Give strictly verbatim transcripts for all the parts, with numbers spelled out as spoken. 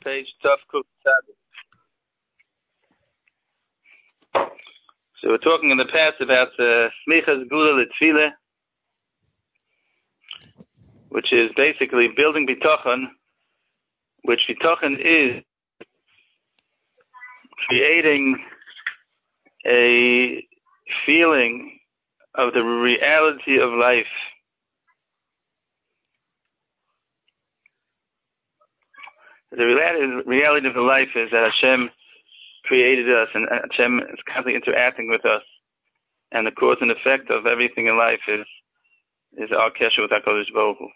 page Tov Kuf Tzadik. So we're talking in the past about uh, Smichas Gula L'Tfila, which is basically building Bitochen, which Bitochen is creating a feeling of the reality of life. The reality, reality of the life is that Hashem created us, and Hashem is constantly interacting with us, and the cause and effect of everything in life is is our kesher with HaKadosh Baruch Hu.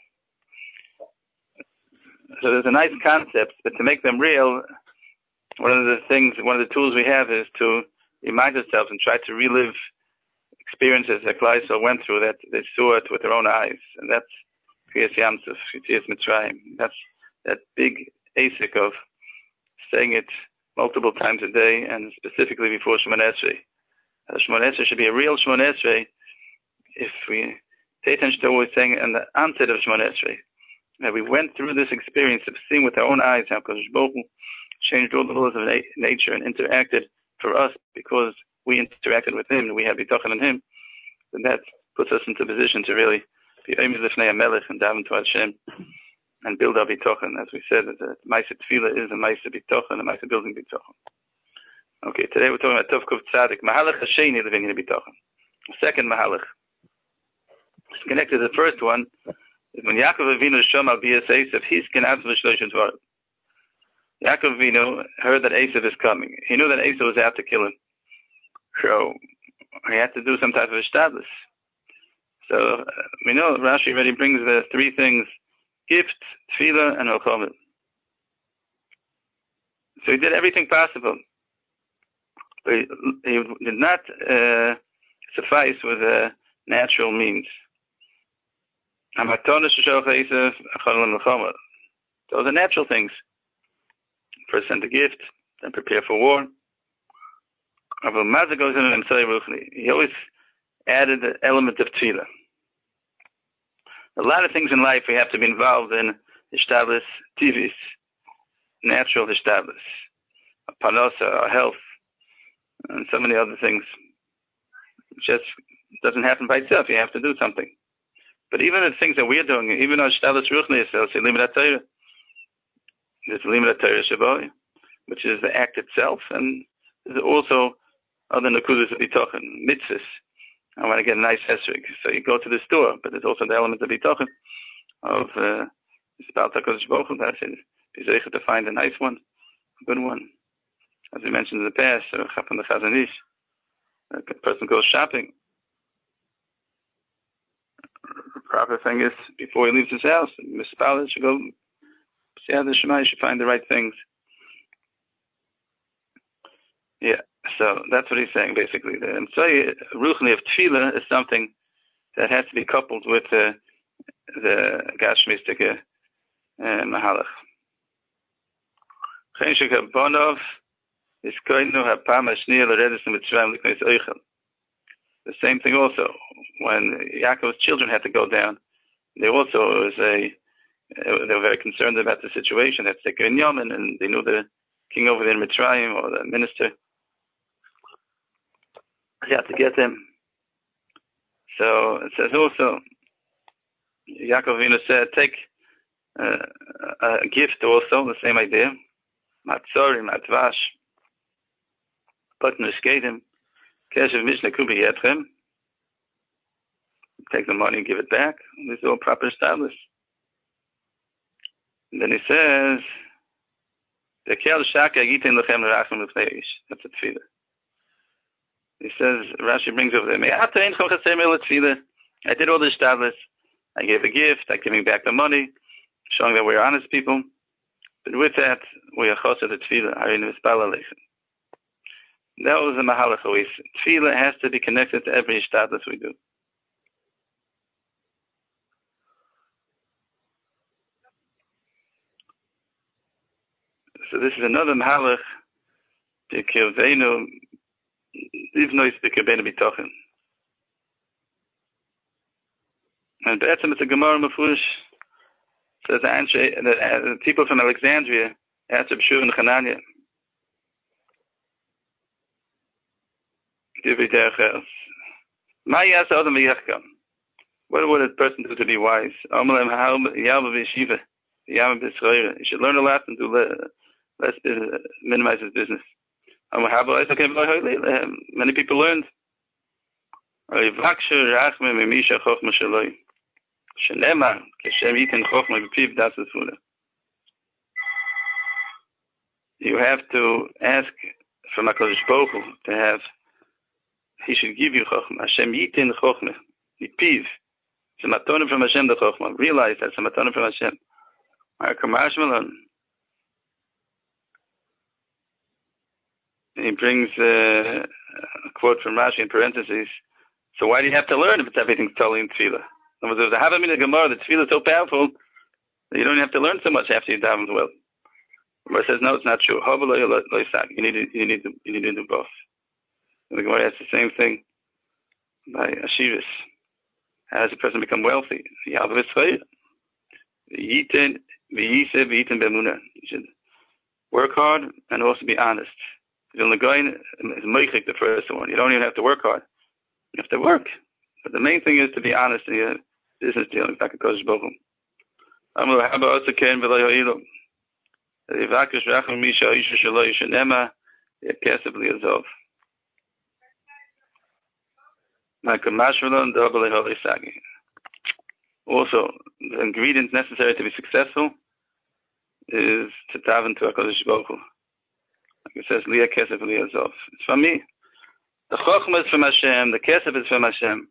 So there's a nice concept, but to make them real, one of the things, one of the tools we have is to remind ourselves and try to relive experiences that Klal Yisrael went through, that they saw it with their own eyes, and that's Kriyas Yamsuf, Kriyas Mitzrayim. That's that big asik of saying it multiple times a day, and specifically before Shemoneh Esrei. Uh, Shemoneh Esrei should be a real Shemoneh Esrei if we pay attention to what we're saying and the onset of Shemoneh Esrei. That we went through this experience of seeing with our own eyes how Kadosh Baruch Hu changed all the laws of na- nature and interacted for us because we interacted with Him and we have Bitochen in Him. And that puts us into a position to really be Omer Lifnei HaMelech and daven to Hashem and build our Bitochen. As we said, the Maaseh Tefillah is a Maaseh Bitochen, a Maaseh building Bitochen. Okay, today we're talking about Tov Kuf Tzadik, Mahalach Hasheni Levin Bitochen. The second Mahalach. It's connected to the first one. When Yaakov Avinu Shom Al Bias Esav, he's Kenaz V'Shloshim Dvarim. Yaakov Avinu heard that Esav is coming. He knew that Esav was out to kill him. So he had to do some type of ishtadlus. So uh, we know Rashi already brings the three things: gift, tefillah, and milchama. So he did everything possible. But he, he did not uh, suffice with uh, natural means. Those are natural things. First send a gift, then prepare for war. He always added the element of tefillah. A lot of things in life we have to be involved in, hishtadlus, tivis, natural hishtadlus, parnasa, our health, and so many other things. It just doesn't happen by itself. You have to do something. But even the things that we're doing, even our hishtadlus ruchni, there's limud HaTorah, there's limud HaTorah Shabbat, which is the act itself, and there's also other nakudas of bitochen, mitzvahs. I want to get a nice esrig. So you go to the store, but there's also the element of bitochen, of Spal HaKadosh Baruch Hu. That's it. Be zeicher to find a nice one, a good one. As we mentioned in the past, Chapan the Chazon Ish, a person goes shopping. The proper thing is, before he leaves his house, Mispal should go see how the Shema, should find the right things. Yeah. So that's what he's saying, basically. The Emtsai Ruchni of Tefillah is something that has to be coupled with uh, the Gashmistic uh, Mahalach. The same thing also. When Yaakov's children had to go down, they also was a they were very concerned about the situation. That's the Binyamin, and they knew the king over there in Mitzrayim, or the minister. You have to get them. So it says also, Yaakov Avinu said, take uh, a gift also, the same idea. Matzori, matvash, put nishkedim, keshev mishne kubi yetchem. Take the money and give it back. This is all proper established. And then he says, that's a tefillah. He says, Rashi brings over there, I did all the shtadlis. I gave a gift. I giving back the money, showing that we're honest people. But with that, we are chosed the tefillah. That was the mahalach. Tefillah has to be connected to every shtadlis we do. So this is another mahalach. And Be'etzim it's a Gemara Mefurish says the, answer, the, the people from Alexandria Asked B'shuv and Chananya, Divrei Derech Eretz. Ma yas adam v'yachkam. What would a person do to be wise? Amalem ha'al yalva v'yeshiva, yalva b'schoira. He should learn a lot and do le, less, uh, minimize his business. Many people learned. You have to ask from HaKadosh Baruch Hu to have, he should give you Chochmah. Hashem yitin Chochmah. The piv. It's a matonim from Hashem, the Chochmah. Realize that's a matonim from Hashem. He brings uh, a quote from Rashi in parentheses. So why do you have to learn if it's everything's totally in Tefillah? In other words, if the Havamina Gemara, the Tefillah is so powerful, that you don't have to learn so much after you daven well. The Gemara says, no, it's not true. You need to, you need to, you need to do both. And the Gemara has the same thing by Ashiris. How does a person become wealthy? You should work hard and also be honest. The first one. You don't even have to work hard. You have to work. But the main thing is to be honest in your business dealings. Like a Kodesh Baruch Hu. Also, the ingredients necessary to be successful is to daven to HaKadosh Baruch Hu. Like it says, Liya Kesef Liya Zov. It's from me. The Chochmah is from Hashem. The Kesef is from Hashem.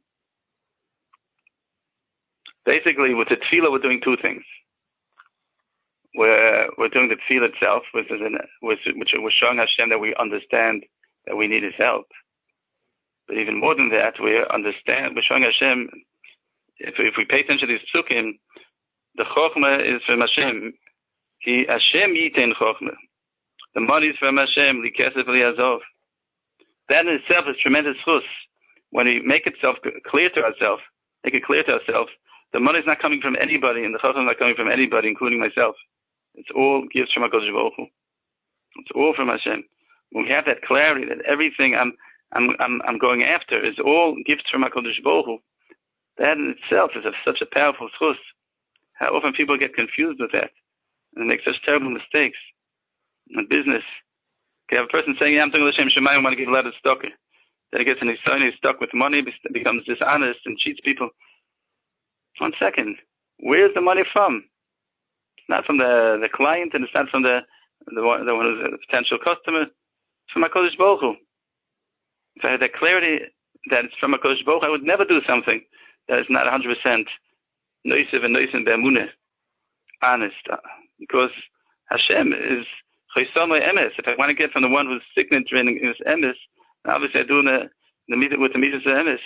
Basically, with the Tefillah, we're doing two things. We're, we're doing the Tefillah itself, which is an, which, which we're showing Hashem that we understand that we need His help. But even more than that, we understand, we're showing Hashem, if, if we pay attention to these psukim, the Chochmah is from Hashem. He, Hashem yitin Chochmah. The money is from Hashem, li kesef li azov. That in itself is tremendous chus. When we make itself clear to ourselves, make it clear to ourselves, the money is not coming from anybody, and the chacham is not coming from anybody, including myself. It's all gifts from HaKadosh Baruch Hu. It's all from Hashem. When we have that clarity that everything I'm I'm I'm, I'm going after is all gifts from HaKadosh Baruch Hu, that in itself is a, such a powerful chus. How often people get confused with that and make such terrible mistakes. In business, you have a person saying, yeah, I'm talking to Hashem Shemayim, I want to give a lot of stock. Then he gets in his son, he's stuck with money, becomes dishonest and cheats people. One second, where's the money from? It's not from the, the client, and it's not from the the one, the one who's a potential customer. It's from HaKadosh Baruch Hu. If I had that clarity that it's from HaKadosh Baruch Hu, I would never do something that is not one hundred percent noisev and noisev be'amunah, honest. Because Hashem is If I want to get from the one who's signature in his emes, obviously I do the the meet with the mitzvahs of emes.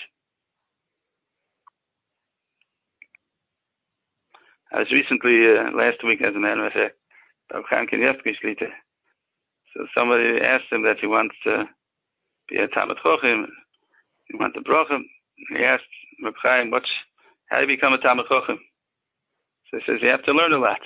I was recently uh, last week, as a matter of fact, so somebody asked him that he wants to be a Talmid Chacham, he wants a bracha. He asked Reb Chaim, "What's how do you become a Talmid Chacham?" So he says, "You have to learn a lot."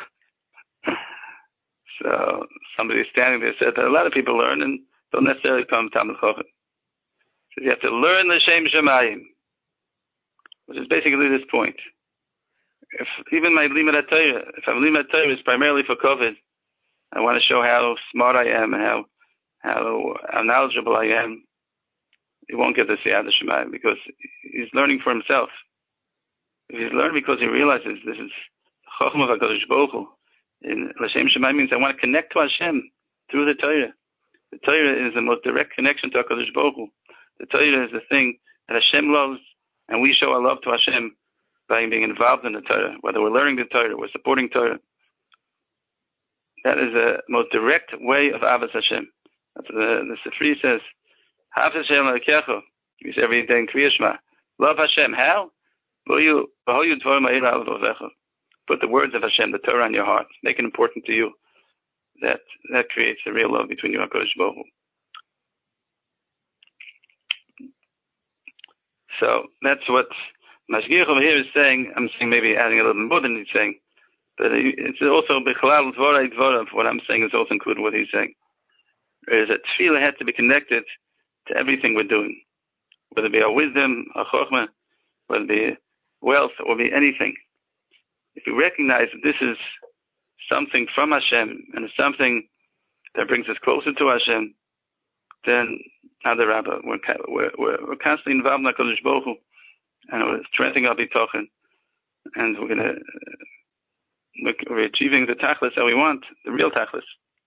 So somebody standing there said that a lot of people learn and don't necessarily become Talmid Chacham. So you have to learn the Shem Shemayim, which is basically this point. If even my Limud HaTorah, if I'm Limud HaTorah is primarily for COVID, I want to show how smart I am and how how, how knowledgeable I am. He won't get the Siyata Shemayim because he's learning for himself. If he's learning because he realizes this is Chacham of HaKadosh Baruch Hu. In L'Shem Shemayim means I want to connect to Hashem through the Torah. The Torah is the most direct connection to HaKadosh Baruch Hu. The Torah is the thing that Hashem loves, and we show our love to Hashem by being involved in the Torah, whether we're learning the Torah, we're supporting Torah. That is the most direct way of Avos Hashem. That's the, the Sifri says, Hafiz Hashem L'Kecho. He says every day in Kriya Shema, love Hashem. How? Put the words of Hashem, the Torah, in your heart. Make it important to you. That that creates a real love between you and HaKadosh Baruch Hu. So that's what Mashgiach over here is saying. I'm saying maybe adding a little bit more than he's saying. But it's also Bichlal Dvorai Dvorav. What I'm saying is also included what he's saying. Is that tefillah had to be connected to everything we're doing, whether it be our wisdom, our chokhmah, whether it be wealth, or be anything. If we recognize that this is something from Hashem and it's something that brings us closer to Hashem, then Adarabba, we're, we're, we're, we're constantly involved in HaKadosh Baruch Hu, and we're strengthening our bitochen, and we're gonna we're, we're achieving the tachlis that we want, the real tachlis.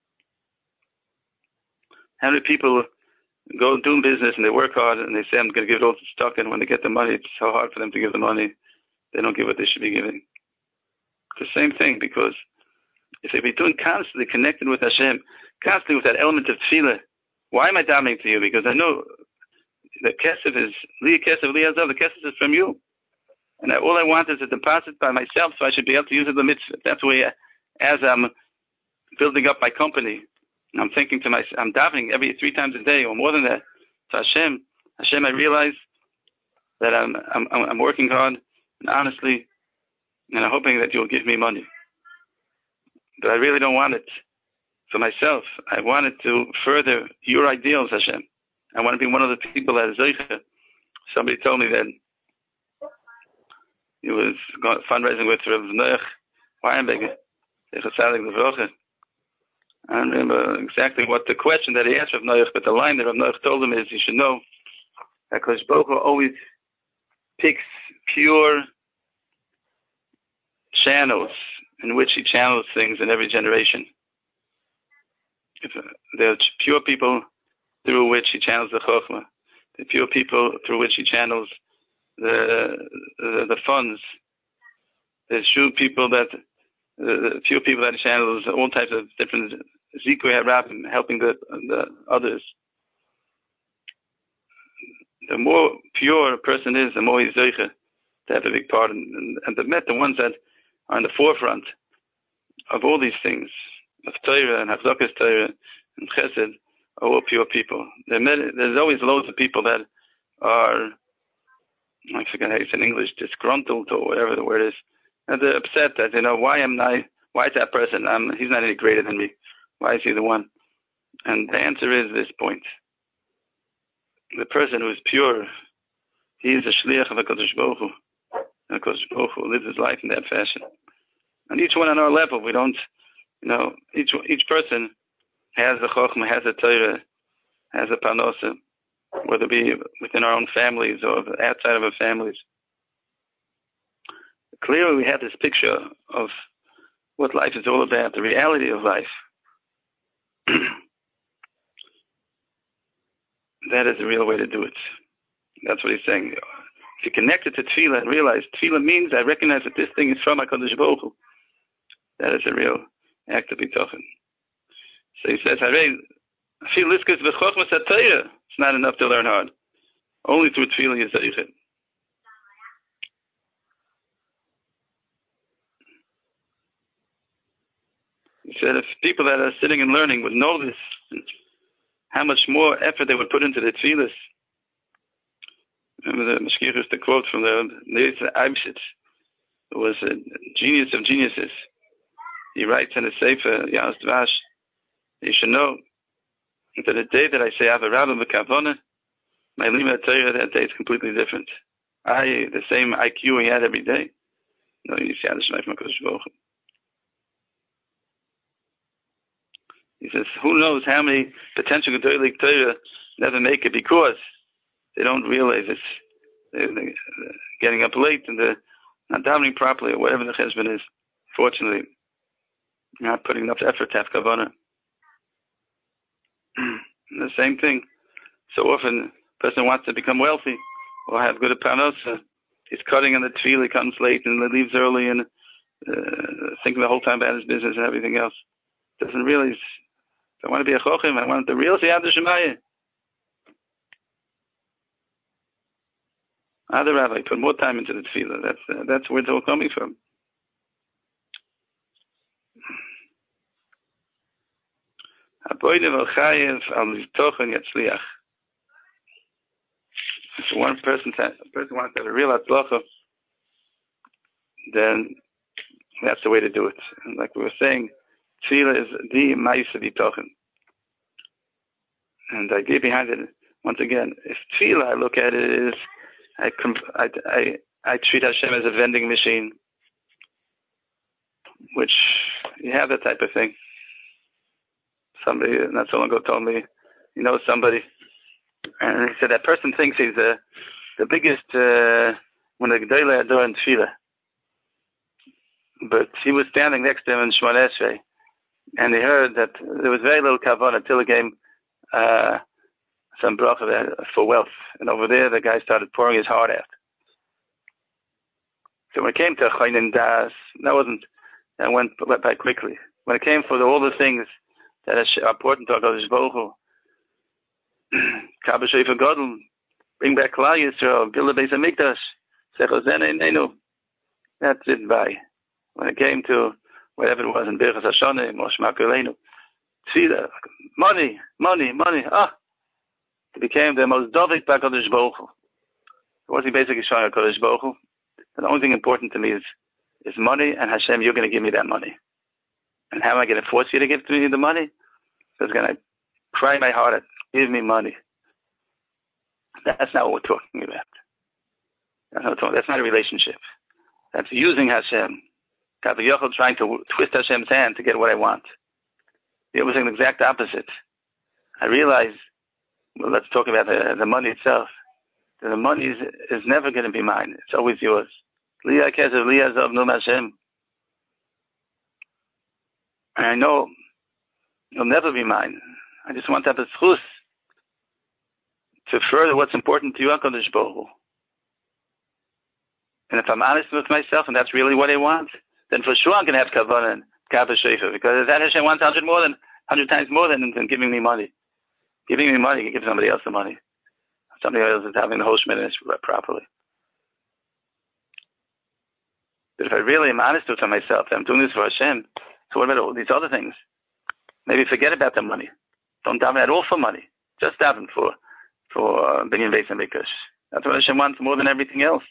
How many people go doing business and they work hard and they say, I'm going to give it all to stock, and when they get the money, it's so hard for them to give the money, they don't give what they should be giving. The same thing, because if they be doing constantly connected with Hashem, constantly with that element of tefillah, why am I davening to you? Because I know the kesef is, Li kesef, Li Azav, the kesef is from you. And all I want is a deposit by myself, so I should be able to use it the mitzvah. That's the way, as I'm building up my company, I'm thinking to myself, I'm davening every three times a day or more than that to Hashem. Hashem, I realize that I'm I'm I'm working hard and honestly, and I'm hoping that you'll give me money. But I really don't want it for myself. I want it to further your ideals, Hashem. I want to be one of the people that is zeicha. Somebody told me that he was fundraising with Rav Noach Weinberger. I don't remember exactly what the question that he asked Rav Noach, but the line that Rav Noach told him is, you should know that Kodesh Baruch Hu always picks pure channels in which he channels things in every generation. If, uh, there are pure people through which he channels the chokhmah, the pure people through which he channels the the, the funds. There's true people that the few people that he channels all types of different zikui harabim, helping the the others. The more pure a person is, the more he's zeicha to have a big part. And, and, and the met, the ones that are in the forefront of all these things, of Torah and Hafzakas Torah and Chesed, are all pure people. There's always loads of people that are, I forget how you say in English, disgruntled or whatever the word is, and they're upset that, you know, why am I, why is that person, I'm, he's not any greater than me, why is he the one? And the answer is this point. The person who is pure, he is a shliach of HaKadosh Baruch Hu. HaKadosh Baruch Hu lives his life in that fashion. And each one on our level, we don't, you know, each each person has a chokhmah, has a Torah, has a parnosa, whether it be within our own families or outside of our families. Clearly, we have this picture of what life is all about, the reality of life. That is the real way to do it. That's what he's saying. If you connect it to tefillah and realize tefillah means I recognize that this thing is from HaKadosh Baruch Hu, that is a real act of bitochen. So he says, it's not enough to learn hard. Only through tefillah is zeichet. He said if people that are sitting and learning would know this, how much more effort they would put into the tefillahs. Remember the Mashgiach, the quote from the Neitz Eibshitz, who was a genius of geniuses. He writes in a sefer, Yas Dvash, you should know that the day that I say Ava Rabba B'Kavona, my Lima Torah that day is completely different. I, the same I Q he had every day. No, you see, Adashmai from HaKadosh Baruch Hu. He says, who knows how many potential Gedolik Torah never make it because they don't realize it's they're, they're getting up late and they're not davening properly or whatever the cheshbon is. Fortunately, not putting enough effort to have kavanah. The same thing. So often, a person wants to become wealthy or have good parnosa. He's cutting on the tefillah, he comes late and leaves early and uh, thinking the whole time about his business and everything else. Doesn't realize, I want to be a chochim, I want the real Siyad Shemaya. Other rabbi put more time into the tefillah. That's uh, that's where it's all coming from. If one person, a person wants to have a real atzlacha, then That's the way to do it. And like we were saying, tefillah is the ma'isa bitochen. And the idea behind it, once again, if tefillah, I look at it is, I, I, I, I treat Hashem as a vending machine, which you have that type of thing. Somebody not so long ago told me, you know somebody, and he said that person thinks he's the the biggest uh, one of the Gedolei Hador in tefillah. But he was standing next to him in Shemona Esrei, and he heard that there was very little kavanah until he came uh, some bracha for wealth, and over there the guy started pouring his heart out. So when it came to Chayin Das, that wasn't that went, went by quickly. When it came for the, all the things that are important to HaKadosh Baruch Hu, Kabbalah Shofar Gadol, bring back Klal Yisrael, build a Beis Hamikdash, Sechel Zene Inenu. That's it by. When it came to whatever it was in Birchas Hashanah, Moshe Makelenu, Tefillah, money, money, money. Ah, it became the most dovik by HaKadosh Baruch Hu. What's he basically showing HaKadosh Baruch Hu? The only thing important to me is is money, and Hashem, you're going to give me that money. And how am I going to force you to give me the money? Because I'm going to cry my heart out, give me money. That's not what we're talking about. That's not, talking, that's not a relationship. That's using Hashem. Kaviyachol trying to twist Hashem's hand to get what I want. It was an exact opposite. I realize, well, let's talk about the, the money itself. The money is, is never going to be mine. It's always yours. Liya Kesev, Liya Zav Num Hashem. And I know it'll never be mine. I just want to have a zchus to further what's important to you, HaKadosh Baruch Hu. And if I'm honest with myself, and that's really what I want, then for sure I'm going to have kavanah and Kabbalah Shofar, because that Hashem wants hundred more than hundred times more than, than giving me money. Giving me money, you give somebody else the money. Somebody else is having the whole shmiddus properly. But if I really am honest with myself, I'm doing this for Hashem. So what about all these other things? Maybe forget about the money. Don't daven at all for money. Just daven for for Binyan Beis Hamikdash. That's what Hashem wants more than everything else.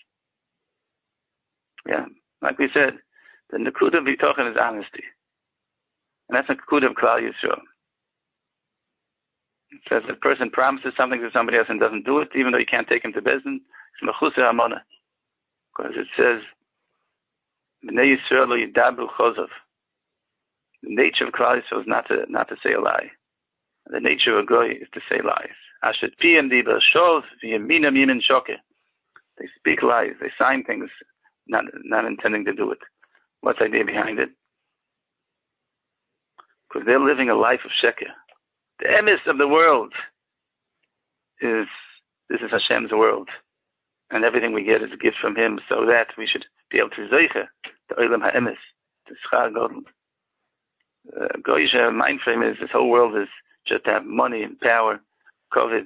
Yeah, like we said, the Nekuda B'tochen is honesty, and that's the Nekuda of Klal Yisrael. It says if a person promises something to somebody else and doesn't do it, even though you can't take him to Bezdin, it's Mechusei Hamona, because it says Bnei Yisrael lo yidabru chozov. The nature of Klal Yisrael is not to not to say a lie. The nature of a goy is to say lies. Asher piyem diber shov v'yaminam yimin shoker. They speak lies. They sign things, not not intending to do it. What's the idea behind it? Because they're living a life of sheker. The emes of the world is this is Hashem's world, and everything we get is a gift from Him, so that we should be able to zeicher the olam ha'emes, the schar gadol. Uh, Goyisha mind frame is this whole world is just to have money and power, COVID,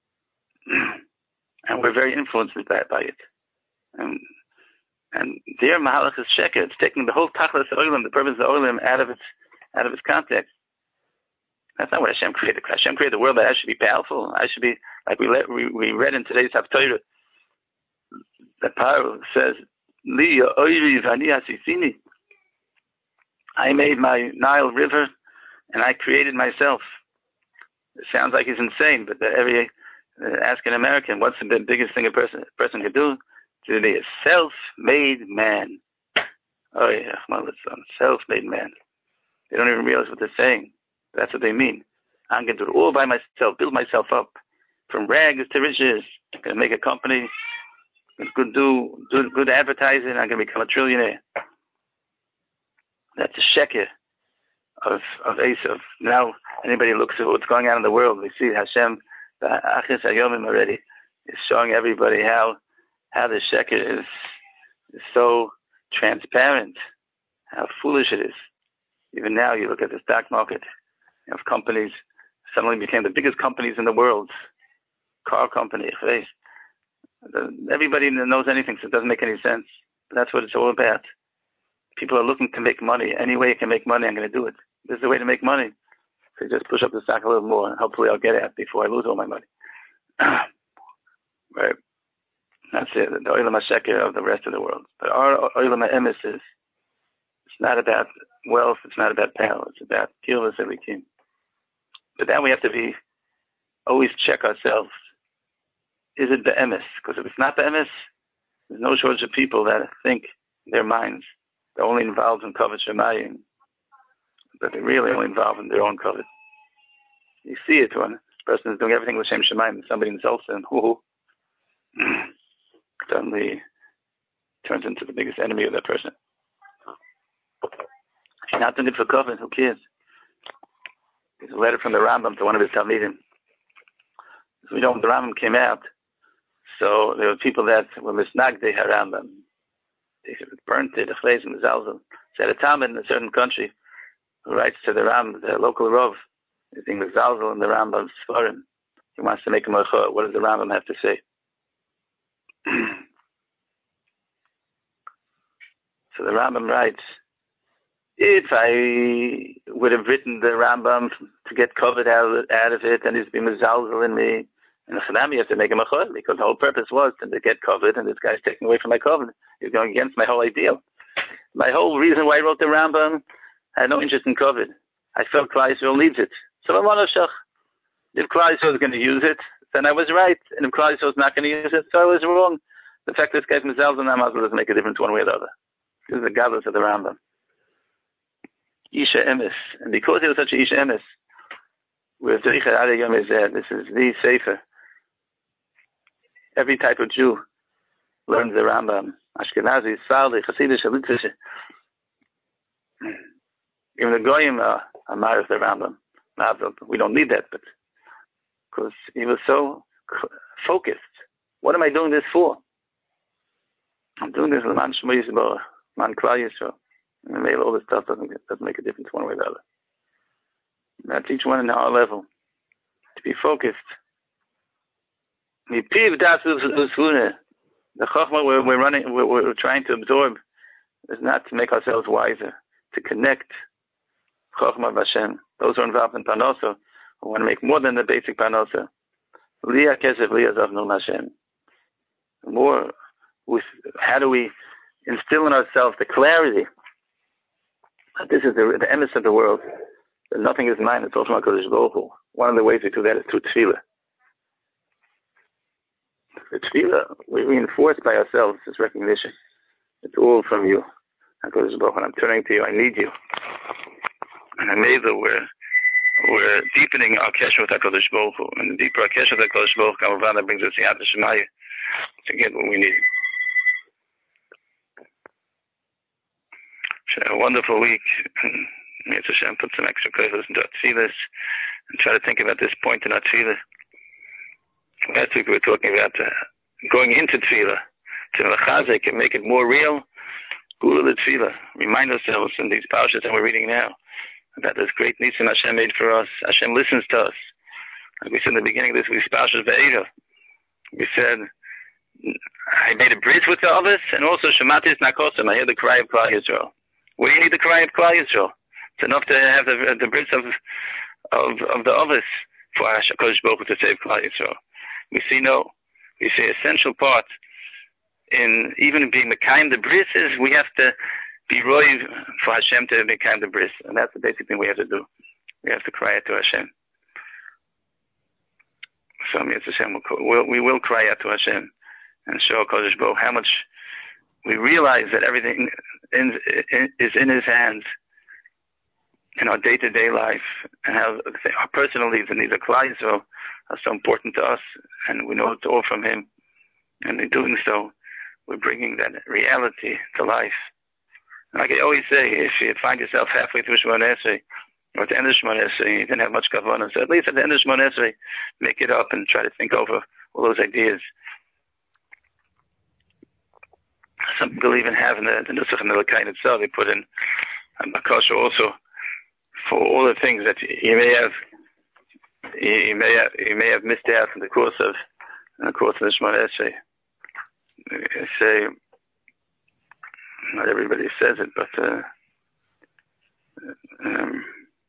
and we're very influenced by, by it. And and their mahalach is sheker. It's taking the whole tachlis olam, the purpose of the olam, out of its out of its context. That's not what Hashem created. Hashem created the world that I should be powerful. I should be like we let, we, we read in today's Haftarah. The Paro says, "Li oiri v'ani asisini." I made my Nile River, and I created myself. It sounds like he's insane, but every uh, African American, what's the biggest thing a person a person could do? To be a self-made man. Oh yeah, my son, self-made man. They don't even realize what they're saying. That's what they mean. I'm going to do it all by myself, build myself up from rags to riches. I'm going to make a company. I'm going to do, do good advertising. I'm going to become a trillionaire. That's a sheker of of Esav. Now, anybody looks at what's going on in the world, we see Hashem, the Achis Hayomim already, is showing everybody how how the sheker is, is so transparent, how foolish it is. Even now, you look at the stock market of companies, suddenly became the biggest companies in the world. Car company, everybody knows anything, so it doesn't make any sense. But that's what it's all about. People are looking to make money. Any way you can make money, I'm going to do it. This is the way to make money. So just push up the stock a little more, and hopefully I'll get it before I lose all my money. Right. That's it. The olam hasheker of the rest of the world. But our olam ha'emes is not about wealth. It's not about power. It's about Kirvas Elikim. But then we have to be always check ourselves. Is it be'emes? Because if it's not be'emes, there's no shortage of people that think in their minds they're only involved in kavod shemayim, but they're really only involved in their own kavod. You see it when a person is doing everything with Shem Shemayim and somebody insults him, who suddenly turns into the biggest enemy of that person. If you're not doing it for kavod, who cares? There's a letter from the Rambam to one of his Talmidim. So we know when the Rambam came out, so there were people that were misnagdei Rambam. They burnt it, the chleis and the zalzal. So at a time in a certain country who writes to the Ram, the local Rav, is being the zalzal in the Rambam's Sfarim. He wants to make a mocha. What does the Rambam have to say? So the Rambam writes, if I would have written the Rambam to get covered out, out of it, and he's been mezalzel in me, and the Chanami has to make him a chod, because the whole purpose was to get covered, and this guy's taking away from my covenant. He's going against my whole ideal. My whole reason why I wrote the Rambam, I had no interest in covered. I felt Klal Yisrael needs it. So I'm on a shach. If Klal Yisrael is going to use it, then I was right. And if Klal Yisrael is not going to use it, so I was wrong. The fact that this guy's mezalzel and Amazon doesn't make a difference one way or the other. This is the godless of the Rambam. Isha Emes. And because he was such a Isha Emes, with the Richard Adayom is there, this is the Sefer. Every type of Jew learns the Rambam. Ashkenazi, Sfardi, Hasidish, Litvish. Even the Goyim are married the Rambam. We don't need that, but because he was so focused. What am I doing this for? I'm doing this for Man Shmo Yisrael, Man Klal Yisrael. And maybe all this stuff doesn't doesn't make a difference one way or the other. That's each one in our level. To be focused. The chachma we're, we're running, we're, we're trying to absorb, is not to make ourselves wiser, to connect chachma v'Hashem. Those who are involved in panosa, who want to make more than the basic panosa. Liya kesef liya zavnu Hashem. More, with, how do we instill in ourselves the clarity that this is the, the emes of the world, that nothing is mine, it's all from HaKadosh Baruch Hu. One of the ways we do that is through tefillah. The tefillah, we reinforce by ourselves this recognition. It's all from you, HaKadosh Baruch Hu. I'm turning to you, I need you. And I made that we're, we're deepening our kesher with HaKadosh Baruch Hu. And the deeper our kesher with HaKadosh Baruch Hu, that brings us Yad Shemaya to get what we need. A wonderful week. Mitzvah Hashem, put some extra kosher into our tefillahs and try to think about this point in our tefillah. Last week we were talking about uh, going into tefillah to mechazek and make it more real. Gula the tefillah. Remind ourselves in these parashas that we're reading now about this great nitzim Hashem made for us. Hashem listens to us. Like we said in the beginning of this week's parashas Ve'era, we said, I made a bridge with the others, and also Shematis Nakosim. I hear the cry of Klal Yisrael. What do you need the cry of Klal Yisrael? It's enough to have the, the bridge of of of the others for HaKadosh Baruch Hu to save Klal Yisrael. We see no. We see essential part in even being Mekayim the bris is we have to be roiv for Hashem to Mekayim the bris, and that's the basic thing we have to do. We have to cry out to Hashem. So Hashem will, we will cry out to Hashem and show HaKadosh Baruch Hu how much we realize that everything in, in, is in His hands in our day-to-day life, and how our personal needs and needs of Klal Yisrael are so important to us, and we know it's all from Him. And in doing so, we're bringing that reality to life. And like I always say, if you find yourself halfway through Shemona Esrei, or at the end of Shemona Esrei, you didn't have much kavanah, so at least at the end of Shemona Esrei, make it up and try to think over all those ideas. Some people even have in the, the Nusach and the Lakain itself, they put in a Makosha also for all the things that you may have you may have, you may have missed out in the course of in the course of the Shemona Esrei. I say, not everybody says it, but uh, um,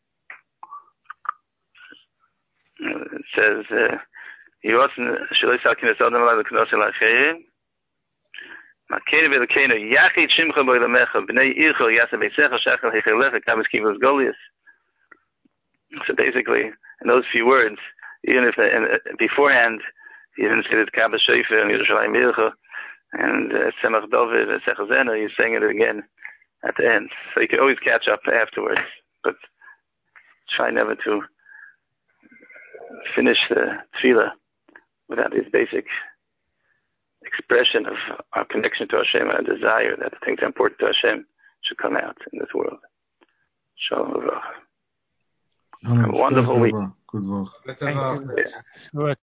it says, uh, Makene v'lekene yachid shimcha boilamecha b'nei ircho yasa beisecha shachal hechelecha kamis kivos golias. So basically, in those few words, even if uh, beforehand you didn't say that Kabbas Shofar and Yerushalayim Ircha and Tzemach David and Sechazena, you're saying it again at the end. So you can always catch up afterwards, but try never to finish the tefillah without this basic expression of our connection to Hashem and our desire that the things that are important to Hashem should come out in this world. Shalom Uvach. Have a wonderful week. Good work. Yeah.